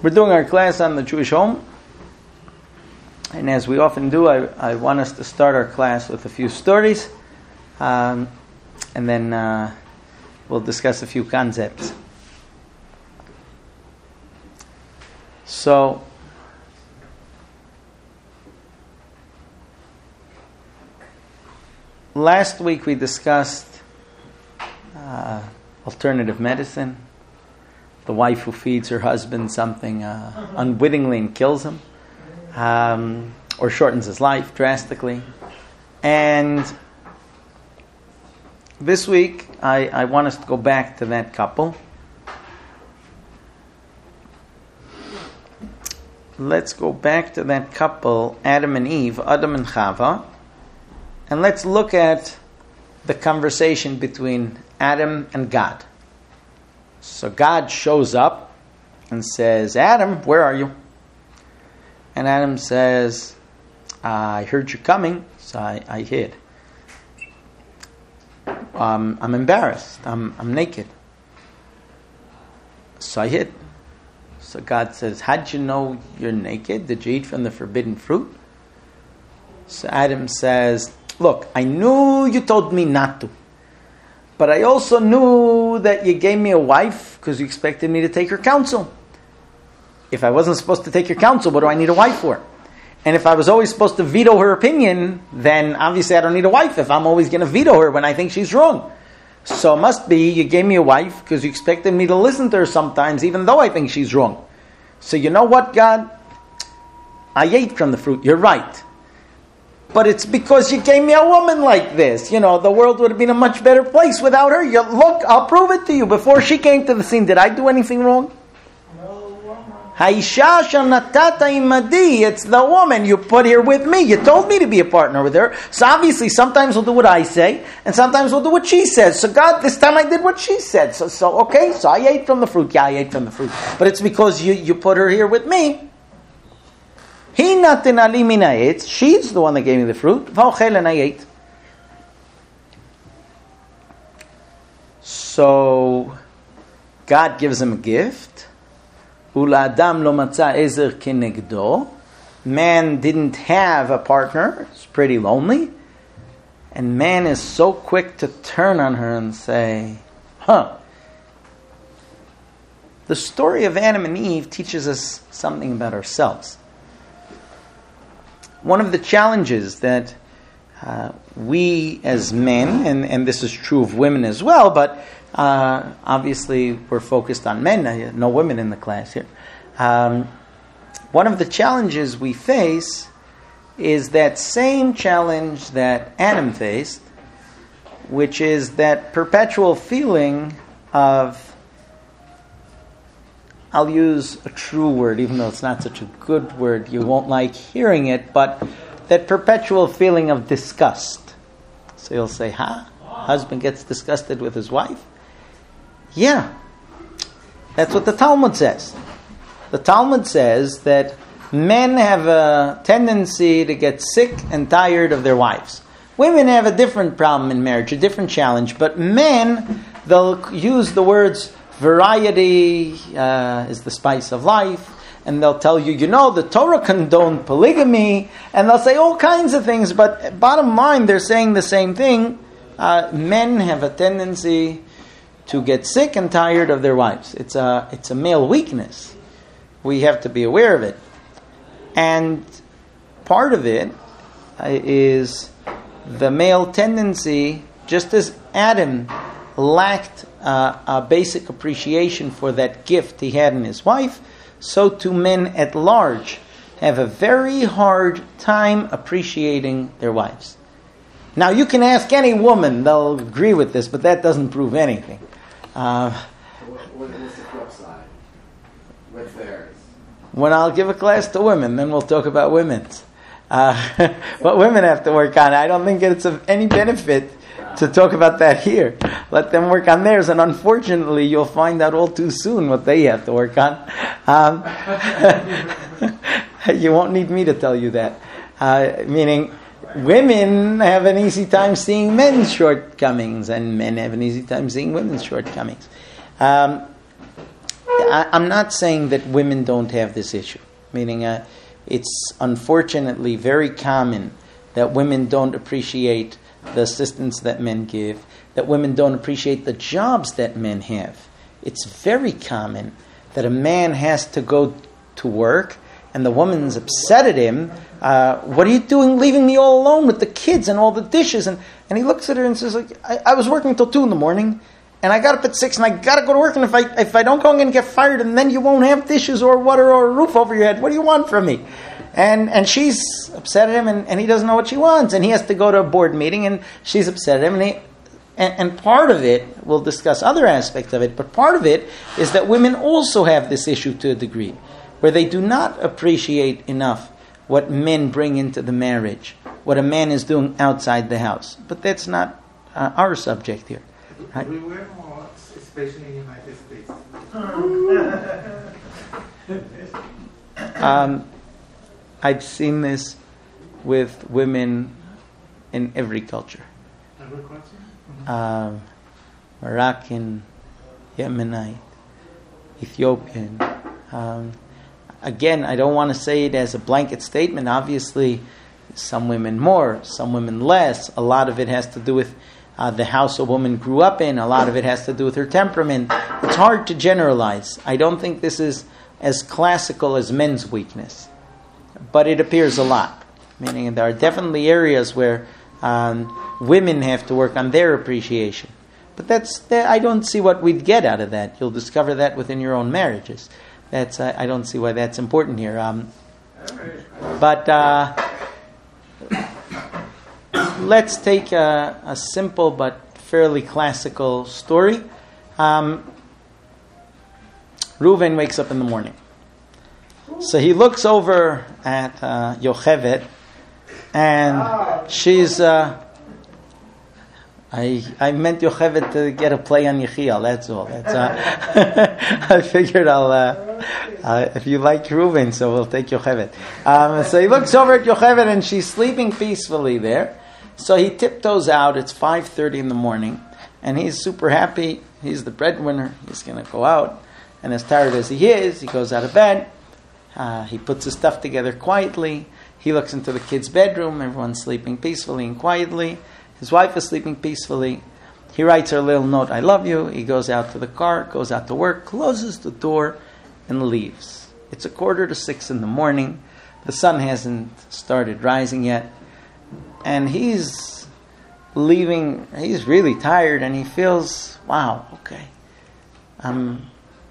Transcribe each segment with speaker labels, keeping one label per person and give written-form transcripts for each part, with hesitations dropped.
Speaker 1: We're doing our class on the Jewish home, and as we often do, I want us to start our class with a few stories, and then we'll discuss a few concepts. So, last week we discussed alternative medicine, the wife who feeds her husband something unwittingly and kills him, or shortens his life drastically. And this week I want us to go back to that couple. Let's go back to that couple, Adam and Eve, Adam and Chava, and let's look at the conversation between Adam and God. So God shows up and says, Adam, where are you? And Adam says, I heard you coming, so I hid. I'm embarrassed. I'm naked. So I hid. So God says, how'd you know you're naked? Did you eat from the forbidden fruit? So Adam says, look, I knew you told me not to. But I also knew that you gave me a wife because you expected me to take her counsel. If I wasn't supposed to take your counsel, what do I need a wife for? And if I was always supposed to veto her opinion, then obviously I don't need a wife if I'm always going to veto her when I think she's wrong. So it must be you gave me a wife because you expected me to listen to her sometimes, even though I think she's wrong. So you know what, God? I ate from the fruit. You're right. But it's because you gave me a woman like this. You know, the world would have been a much better place without her. Look, I'll prove it to you. Before she came to the scene, did I do anything wrong? Haisha shanatata imadi. It's the woman you put here with me. You told me to be a partner with her. So obviously, sometimes we'll do what I say, and sometimes we'll do what she says. So God, this time I did what she said. So okay, so I ate from the fruit. Yeah, I ate from the fruit. But it's because you put her here with me. She's the one that gave me the fruit. And I ate. So God gives him a gift. Man didn't have a partner. It's pretty lonely. And man is so quick to turn on her and say, The story of Adam and Eve teaches us something about ourselves. One of the challenges that we as men, and this is true of women as well, but obviously we're focused on men, no women in the class here. One of the challenges we face is that same challenge that Adam faced, which is that perpetual feeling of, I'll use a true word, even though it's not such a good word, you won't like hearing it, but that perpetual feeling of disgust. So you'll say, husband gets disgusted with his wife? Yeah, that's what the Talmud says. The Talmud says that men have a tendency to get sick and tired of their wives. Women have a different problem in marriage, a different challenge, but men, they'll use the words, variety is the spice of life, and they'll tell you, the Torah condoned polygamy, and they'll say all kinds of things, but bottom line, they're saying the same thing. Men have a tendency to get sick and tired of their wives. It's a male weakness. We have to be aware of it. And part of it is the male tendency, just as Adam lacked a basic appreciation for that gift he had in his wife, so too men at large have a very hard time appreciating their wives. Now you can ask any woman, they'll agree with this, but that doesn't prove anything.
Speaker 2: What's the flip side? What's theirs?
Speaker 1: When I'll give a class to women, then we'll talk about women's. What women have to work on. I don't think it's of any benefit to talk about that here. Let them work on theirs, and unfortunately, you'll find out all too soon what they have to work on. You won't need me to tell you that. Meaning, women have an easy time seeing men's shortcomings, and men have an easy time seeing women's shortcomings. I'm not saying that women don't have this issue, meaning it's unfortunately very common that women don't appreciate the assistance that men give, that women don't appreciate the jobs that men have. It's very common that a man has to go to work and the woman's upset at him. What are you doing leaving me all alone with the kids and all the dishes? And he looks at her and says, like, I was working till 2 a.m. and I got up at 6 and I got to go to work, and if I don't go, I'm going to get fired, and then you won't have dishes or water or a roof over your head. What do you want from me? And she's upset at him, and he doesn't know what she wants, and he has to go to a board meeting, and she's upset at him, and part of it, we'll discuss other aspects of it, but part of it is that women also have this issue to a degree, where they do not appreciate enough what men bring into the marriage, what a man is doing outside the house. But that's not our subject here. Right?
Speaker 3: Everywhere, or especially in the United States?
Speaker 1: I've seen this with women in every culture.
Speaker 3: Every culture?
Speaker 1: Moroccan, Yemenite, Ethiopian. Again, I don't want to say it as a blanket statement. Obviously, some women more, some women less. A lot of it has to do with the house a woman grew up in. A lot of it has to do with her temperament. It's hard to generalize. I don't think this is as classical as men's weakness, but it appears a lot. Meaning there are definitely areas where women have to work on their appreciation. But I don't see what we'd get out of that. You'll discover that within your own marriages. I don't see why that's important here. But let's take a simple but fairly classical story. Reuven wakes up in the morning. So he looks over at Yocheved, and she's... I meant Yocheved to get a play on Yechiel, that's all. I figured if you like Reuven, so we'll take Yocheved. So he looks over at Yocheved, and she's sleeping peacefully there. So he tiptoes out. It's 5:30 in the morning, and he's super happy. He's the breadwinner. He's going to go out, and as tired as he is, he goes out of bed. He puts his stuff together quietly. He looks into the kids' bedroom. Everyone's sleeping peacefully and quietly. His wife is sleeping peacefully. He writes her a little note, I love you. He goes out to the car, goes out to work, closes the door, and leaves. It's 5:45 in the morning. The sun hasn't started rising yet. And he's leaving. He's really tired, and he feels, wow, okay. I'm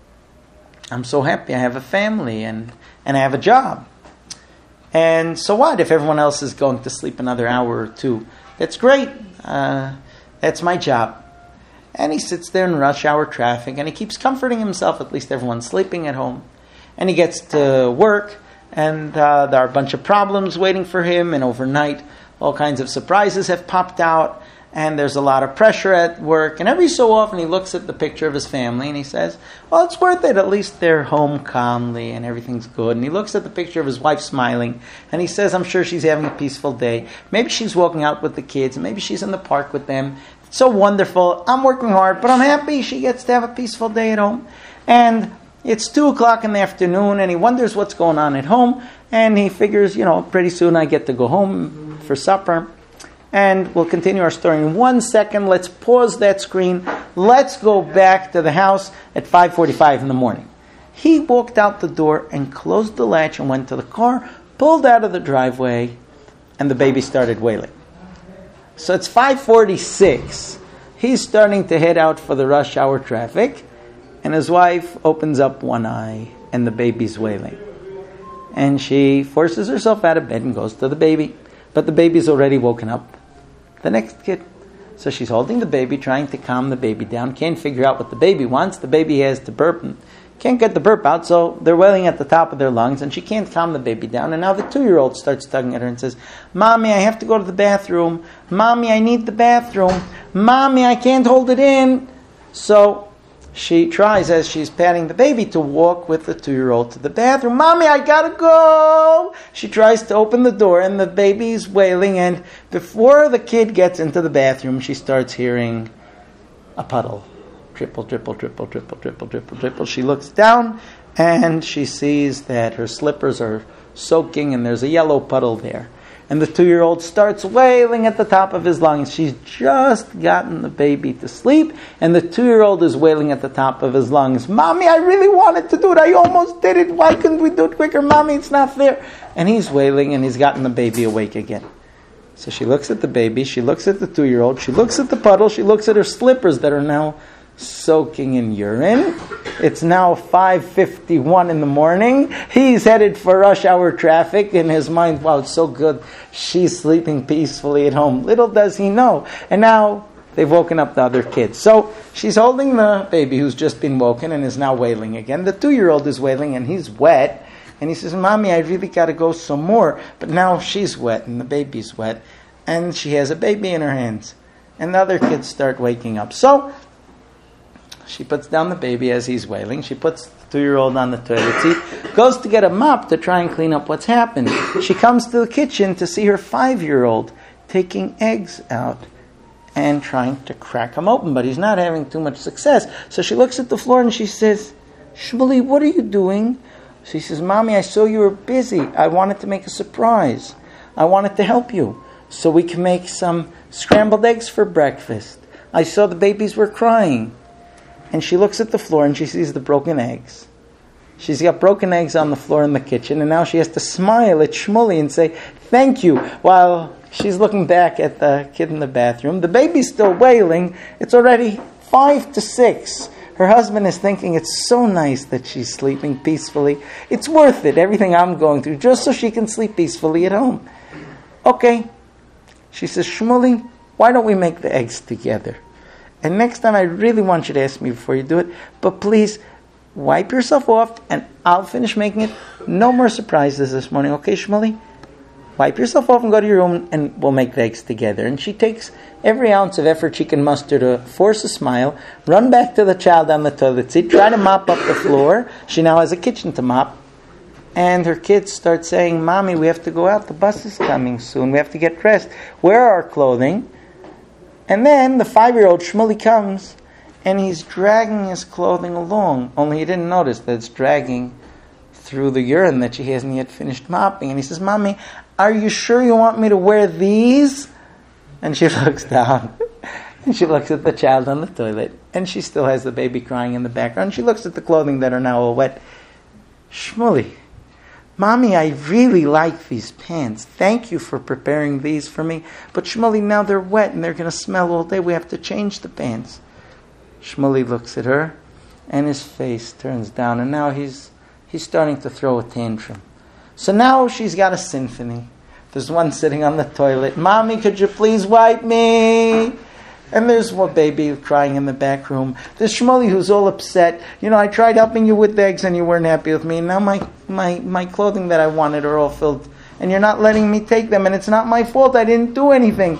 Speaker 1: so happy. I have a family, and I have a job. And so what if everyone else is going to sleep another hour or two? That's great. That's my job. And he sits there in rush hour traffic, and he keeps comforting himself. At least everyone's sleeping at home. And he gets to work, and there are a bunch of problems waiting for him. And overnight, all kinds of surprises have popped out. And there's a lot of pressure at work. And every so often he looks at the picture of his family and he says, well, it's worth it. At least they're home calmly and everything's good. And he looks at the picture of his wife smiling and he says, I'm sure she's having a peaceful day. Maybe she's walking out with the kids. Maybe she's in the park with them. It's so wonderful. I'm working hard, but I'm happy she gets to have a peaceful day at home. And it's 2:00 in the afternoon and he wonders what's going on at home. And he figures, pretty soon I get to go home for supper. And we'll continue our story in 1 second. Let's pause that screen. Let's go back to the house at 5:45 in the morning. He walked out the door and closed the latch and went to the car, pulled out of the driveway, and the baby started wailing. So it's 5:46. He's starting to head out for the rush hour traffic, and his wife opens up one eye, and the baby's wailing. And she forces herself out of bed and goes to the baby. But the baby's already woken up. The next kid. So she's holding the baby, trying to calm the baby down. Can't figure out what the baby wants. The baby has to burp and can't get the burp out, so they're wailing at the top of their lungs, and she can't calm the baby down. And now the 2-year-old starts tugging at her and says, Mommy, I have to go to the bathroom. Mommy, I need the bathroom. Mommy, I can't hold it in. So she tries, as she's patting the baby, to walk with the 2-year-old to the bathroom. Mommy, I gotta go! She tries to open the door, and the baby's wailing, and before the kid gets into the bathroom, she starts hearing a puddle. Triple, triple, triple, triple, triple, triple, triple. She looks down and she sees that her slippers are soaking and there's a yellow puddle there. And the 2-year-old starts wailing at the top of his lungs. She's just gotten the baby to sleep, and the 2-year-old is wailing at the top of his lungs. Mommy, I really wanted to do it. I almost did it. Why couldn't we do it quicker? Mommy, it's not fair. And he's wailing, and he's gotten the baby awake again. So she looks at the baby. She looks at the 2-year-old. She looks at the puddle. She looks at her slippers that are now soaking in urine. It's now 5:51 in the morning. He's headed for rush hour traffic. In his mind, wow, it's so good. She's sleeping peacefully at home. Little does he know. And now they've woken up the other kids. So she's holding the baby who's just been woken and is now wailing again. The 2-year-old is wailing and he's wet. And he says, Mommy, I really got to go some more. But now she's wet and the baby's wet. And she has a baby in her hands. And the other kids start waking up. So she puts down the baby as he's wailing. She puts the 2-year-old on the toilet seat, goes to get a mop to try and clean up what's happened. She comes to the kitchen to see her 5-year-old taking eggs out and trying to crack them open, but he's not having too much success. So she looks at the floor and she says, Shmuley, what are you doing? She says, Mommy, I saw you were busy. I wanted to make a surprise. I wanted to help you so we can make some scrambled eggs for breakfast. I saw the babies were crying. And she looks at the floor and she sees the broken eggs. She's got broken eggs on the floor in the kitchen, and now she has to smile at Shmuley and say, thank you, while she's looking back at the kid in the bathroom. The baby's still wailing. It's already 5 to 6. Her husband is thinking it's so nice that she's sleeping peacefully. It's worth it, everything I'm going through, just so she can sleep peacefully at home. Okay. She says, Shmuley, why don't we make the eggs together? And next time I really want you to ask me before you do it, but please wipe yourself off and I'll finish making it. No more surprises this morning, okay, Shmuley? Wipe yourself off and go to your room and we'll make the eggs together. And she takes every ounce of effort she can muster to force a smile, run back to the child on the toilet seat, try to mop up the floor. She now has a kitchen to mop. And her kids start saying, Mommy, we have to go out. The bus is coming soon. We have to get dressed. Where are our clothing? And then the 5-year-old Shmuley comes and he's dragging his clothing along. Only he didn't notice that it's dragging through the urine that she hasn't yet finished mopping. And he says, Mommy, are you sure you want me to wear these? And she looks down and she looks at the child on the toilet and she still has the baby crying in the background. She looks at the clothing that are now all wet. Shmuley, Mommy, I really like these pants. Thank you for preparing these for me. But Shmuley, now they're wet and they're going to smell all day. We have to change the pants. Shmuley looks at her and his face turns down. And now he's starting to throw a tantrum. So now she's got a symphony. There's one sitting on the toilet. Mommy, could you please wipe me? And there's one baby crying in the back room. There's Shmuley who's all upset. I tried helping you with the eggs and you weren't happy with me. And now my clothing that I wanted are all filled. And you're not letting me take them. And it's not my fault. I didn't do anything.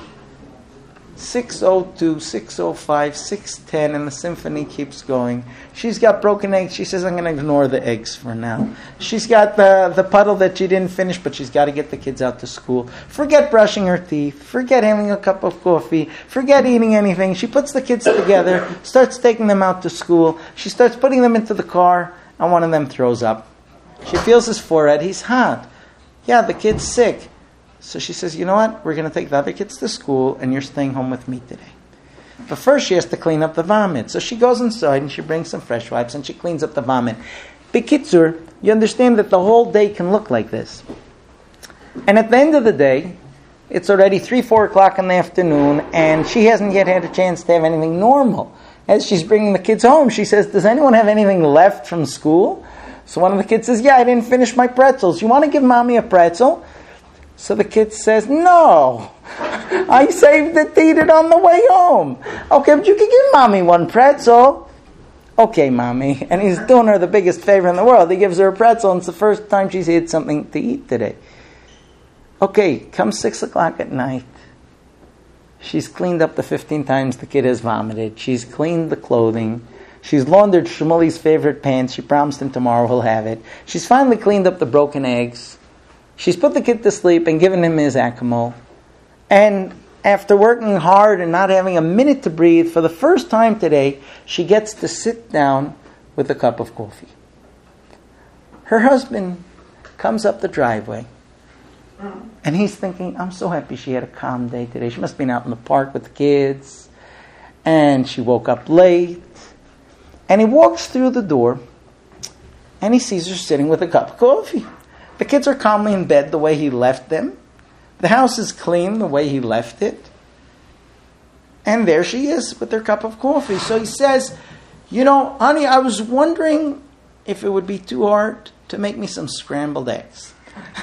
Speaker 1: 6:02, 6:05, 6:10, and the symphony keeps going. She's got broken eggs. She says, I'm going to ignore the eggs for now. She's got the puddle that she didn't finish, but she's got to get the kids out to school. Forget brushing her teeth. Forget having a cup of coffee. Forget eating anything. She puts the kids together, starts taking them out to school. She starts putting them into the car, and one of them throws up. She feels his forehead. He's hot. Yeah, the kid's sick. So she says, you know what? We're going to take the other kids to school and you're staying home with me today. But first she has to clean up the vomit. So she goes inside and she brings some fresh wipes and she cleans up the vomit. Bekitzur, you understand that the whole day can look like this. And at the end of the day, it's already 3-4 o'clock in the afternoon and she hasn't yet had a chance to have anything normal. As she's bringing the kids home, she says, does anyone have anything left from school? So one of the kids says, yeah, I didn't finish my pretzels. You want to give Mommy a pretzel? So the kid says, no, I saved it to eat it on the way home. Okay, but you can give Mommy one pretzel. Okay, Mommy. And he's doing her the biggest favor in the world. He gives her a pretzel, and it's the first time she's had something to eat today. Okay, comes 6 o'clock at night. She's cleaned up the 15 times the kid has vomited. She's cleaned the clothing. She's laundered Shmuley's favorite pants. She promised him tomorrow he'll have it. She's finally cleaned up the broken eggs. She's put the kid to sleep and given him his Acamol. And after working hard and not having a minute to breathe, for the first time today, she gets to sit down with a cup of coffee. Her husband comes up the driveway, and he's thinking, I'm so happy she had a calm day today. She must have been out in the park with the kids, and she woke up late. And he walks through the door, and he sees her sitting with a cup of coffee. The kids are calmly in bed the way he left them. The house is clean the way he left it. And there she is with her cup of coffee. So he says, honey, I was wondering if it would be too hard to make me some scrambled eggs.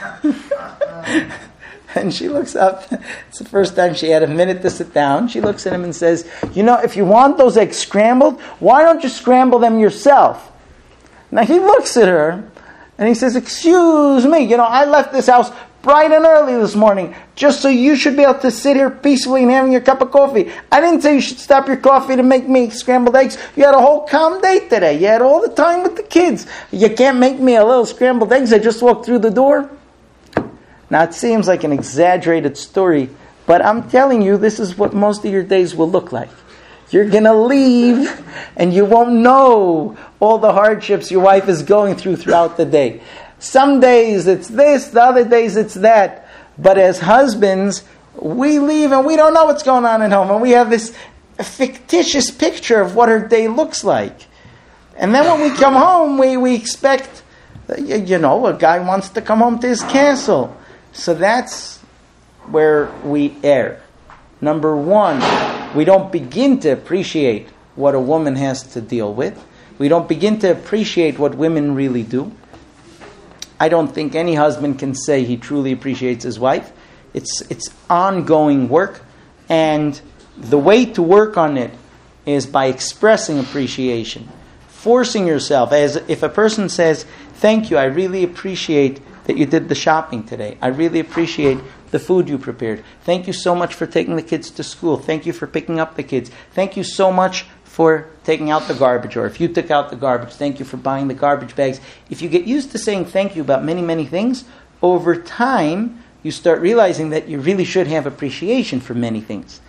Speaker 1: And she looks up. It's the first time she had a minute to sit down. She looks at him and says, if you want those eggs scrambled, why don't you scramble them yourself? Now he looks at her and he says, excuse me, I left this house bright and early this morning just so you should be able to sit here peacefully and having your cup of coffee. I didn't say you should stop your coffee to make me scrambled eggs. You had a whole calm day today. You had all the time with the kids. You can't make me a little scrambled eggs. I just walked through the door. Now, it seems like an exaggerated story, but I'm telling you, this is what most of your days will look like. You're going to leave, and you won't know all the hardships your wife is going throughout the day. Some days it's this, the other days it's that. But as husbands, we leave, and we don't know what's going on at home, and we have this fictitious picture of what her day looks like. And then when we come home, we expect, a guy wants to come home to his castle. So that's where we err. Number one, we don't begin to appreciate what a woman has to deal with. We don't begin to appreciate what women really do. I don't think any husband can say he truly appreciates his wife. It's ongoing work, and the way to work on it is by expressing appreciation, forcing yourself. As if a person says, "Thank you, I really appreciate that you did the shopping today. I really appreciate the food you prepared. Thank you so much for taking the kids to school. Thank you for picking up the kids. Thank you so much for taking out the garbage." Or if you took out the garbage, thank you for buying the garbage bags. If you get used to saying thank you about many, many things, over time, you start realizing that you really should have appreciation for many things.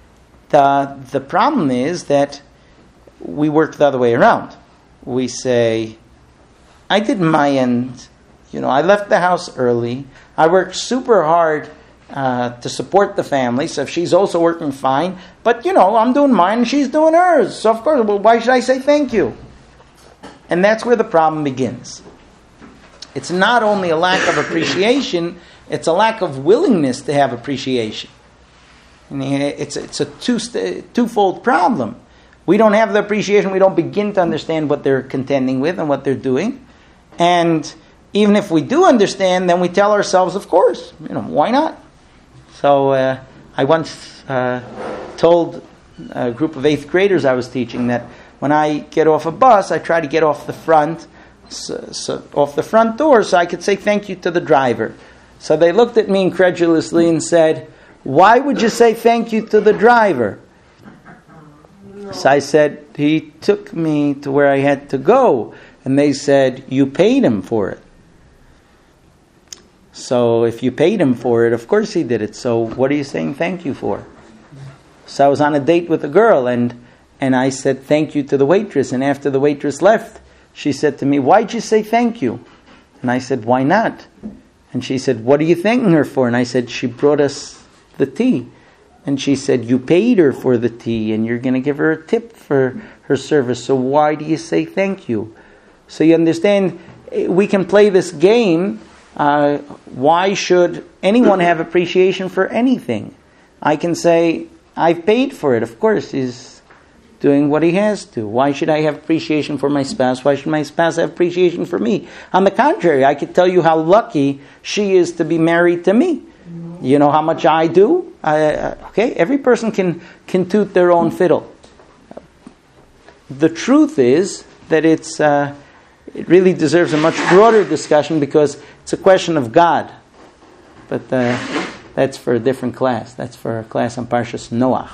Speaker 1: The problem is that we work the other way around. We say, I did my end. I left the house early. I worked super hard to support the family. So if she's also working fine, but I'm doing mine and she's doing hers. So of course, why should I say thank you? And that's where the problem begins. It's not only a lack of appreciation, it's a lack of willingness to have appreciation. And it's a twofold problem. We don't have the appreciation. We don't begin to understand what they're contending with and what they're doing. And even if we do understand, then we tell ourselves, of course, why not? So I once told a group of 8th graders I was teaching that when I get off a bus, I try to get off the front door so I could say thank you to the driver. So they looked at me incredulously and said, "Why would you say thank you to the driver?" So I said, "He took me to where I had to go." And they said, "You paid him for it." So if you paid him for it, of course he did it. So what are you saying thank you for? So I was on a date with a girl, and I said thank you to the waitress. And after the waitress left, she said to me, "Why'd you say thank you?" And I said, "Why not?" And she said, "What are you thanking her for?" And I said, "She brought us the tea." And she said, "You paid her for the tea, and you're going to give her a tip for her service. So why do you say thank you?" So you understand, we can play this game. Why should anyone have appreciation for anything? I can say, I've paid for it. Of course, he's doing what he has to. Why should I have appreciation for my spouse? Why should my spouse have appreciation for me? On the contrary, I could tell you how lucky she is to be married to me. You know how much I do? Every person can toot their own fiddle. The truth is that it really deserves a much broader discussion because it's a question of God. But that's for a different class. That's for a class on Parshas Noach.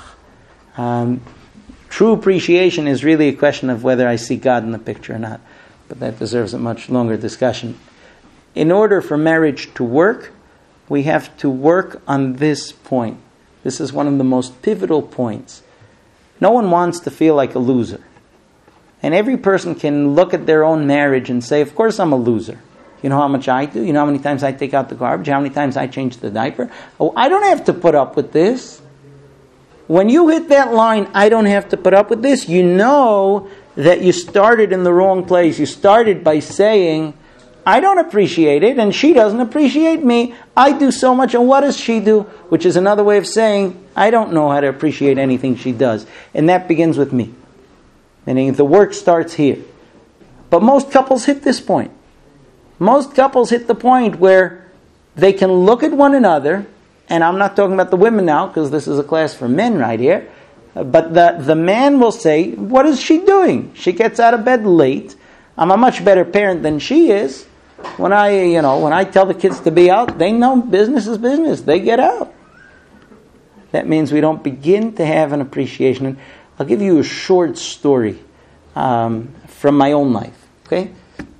Speaker 1: True appreciation is really a question of whether I see God in the picture or not. But that deserves a much longer discussion. In order for marriage to work, we have to work on this point. This is one of the most pivotal points. No one wants to feel like a loser. And every person can look at their own marriage and say, of course I'm a loser. You know how much I do? You know how many times I take out the garbage? How many times I change the diaper? Oh, I don't have to put up with this. When you hit that line, I don't have to put up with this, you know that you started in the wrong place. You started by saying, I don't appreciate it, and she doesn't appreciate me. I do so much, and what does she do? Which is another way of saying, I don't know how to appreciate anything she does. And that begins with me. Meaning the work starts here. But most couples hit this point. Most couples hit the point where they can look at one another, and I'm not talking about the women now, because this is a class for men right here, but the man will say, what is she doing? She gets out of bed late. I'm a much better parent than she is. When I tell the kids to be out, they know business is business. They get out. That means we don't begin to have an appreciation. And I'll give you a short story from my own life. Okay?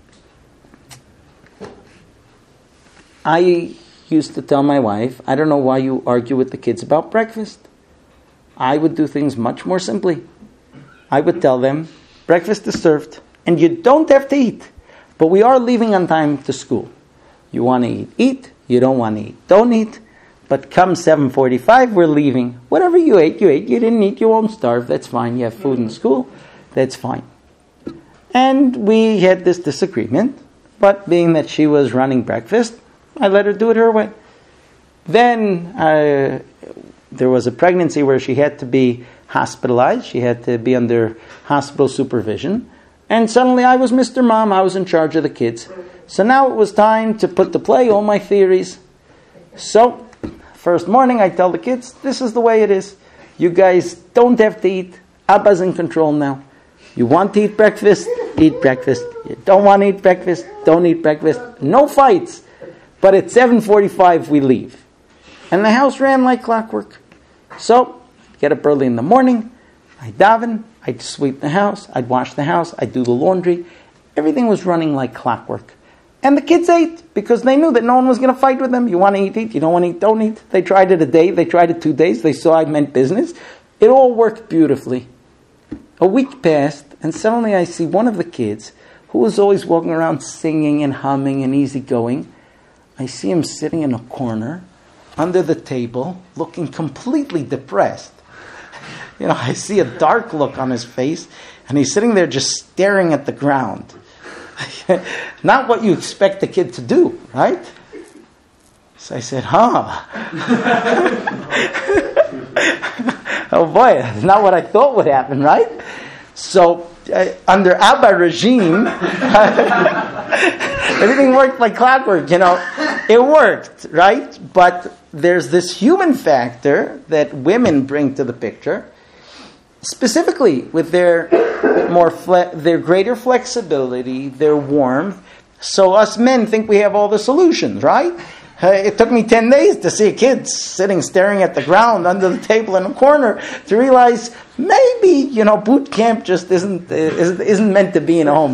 Speaker 1: I used to tell my wife, I don't know why you argue with the kids about breakfast. I would do things much more simply. I would tell them, breakfast is served, and you don't have to eat. But we are leaving on time to school. You want to eat, eat. You don't want to eat, don't eat. But come 7:45, we're leaving. Whatever you ate, you ate. You didn't eat, you won't starve. That's fine. You have food in school. That's fine. And we had this disagreement. But being that she was running breakfast, I let her do it her way. Then there was a pregnancy where she had to be hospitalized. She had to be under hospital supervision. And suddenly I was Mr. Mom. I was in charge of the kids. So now it was time to put to play all my theories. So, first morning I tell the kids, this is the way it is. You guys don't have to eat. Abba's in control now. You want to eat breakfast? Eat breakfast. You don't want to eat breakfast? Don't eat breakfast. No fights. But at 7:45 we leave. And the house ran like clockwork. So, get up early in the morning. I daven. I'd sweep the house, I'd wash the house, I'd do the laundry. Everything was running like clockwork. And the kids ate because they knew that no one was going to fight with them. You want to eat, eat. You don't want to eat, don't eat. They tried it a day, they tried it 2 days. They saw I meant business. It all worked beautifully. A week passed, and suddenly I see one of the kids, who was always walking around singing and humming and easygoing. I see him sitting in a corner, under the table, looking completely depressed. I see a dark look on his face, and he's sitting there just staring at the ground. Not what you expect the kid to do, right? So I said, oh boy, that's not what I thought would happen, right? So, under Abba regime, everything worked like clockwork, It worked, right? But there's this human factor that women bring to the picture, specifically with their their greater flexibility, their warmth. So us men think we have all the solutions, right? It took me 10 days to see a kid sitting staring at the ground under the table in a corner to realize maybe, boot camp just isn't meant to be in a home.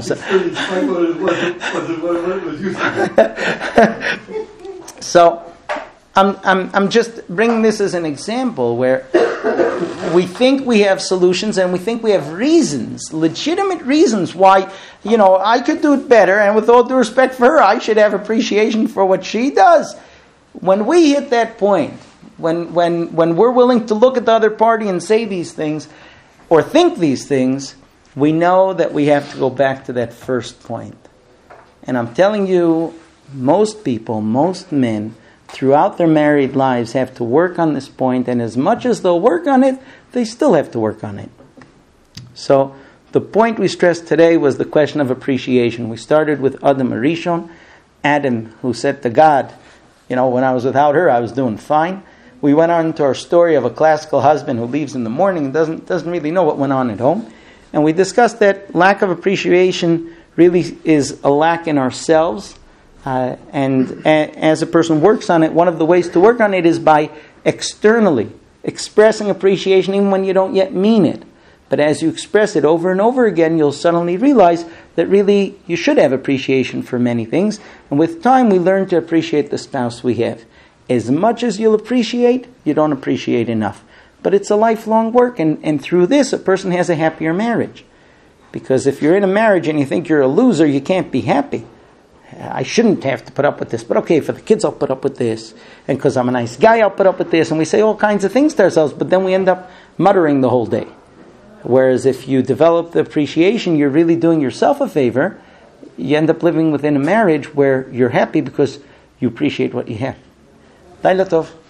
Speaker 1: So I'm just bringing this as an example where we think we have solutions and we think we have reasons, legitimate reasons why, I could do it better, and with all due respect for her, I should have appreciation for what she does. When we hit that point, when we're willing to look at the other party and say these things, or think these things, we know that we have to go back to that first point. And I'm telling you, most people, most men, throughout their married lives have to work on this point, and as much as they'll work on it, they still have to work on it. So, the point we stressed today was the question of appreciation. We started with Adam Arishon, Adam, who said to God, when I was without her, I was doing fine. We went on to our story of a classical husband who leaves in the morning and doesn't really know what went on at home. And we discussed that lack of appreciation really is a lack in ourselves. And as a person works on it, one of the ways to work on it is by externally expressing appreciation even when you don't yet mean it. But as you express it over and over again, you'll suddenly realize that really you should have appreciation for many things. And with time, we learn to appreciate the spouse we have. as much as you'll appreciate, you don't appreciate enough. But it's a lifelong work, and through this, a person has a happier marriage. Because if you're in a marriage and you think you're a loser, you can't be happy. I shouldn't have to put up with this, but okay, for the kids I'll put up with this, and because I'm a nice guy I'll put up with this, and we say all kinds of things to ourselves, but then we end up muttering the whole day. Whereas if you develop the appreciation, you're really doing yourself a favor. You end up living within a marriage where you're happy because you appreciate what you have. Laila Tov.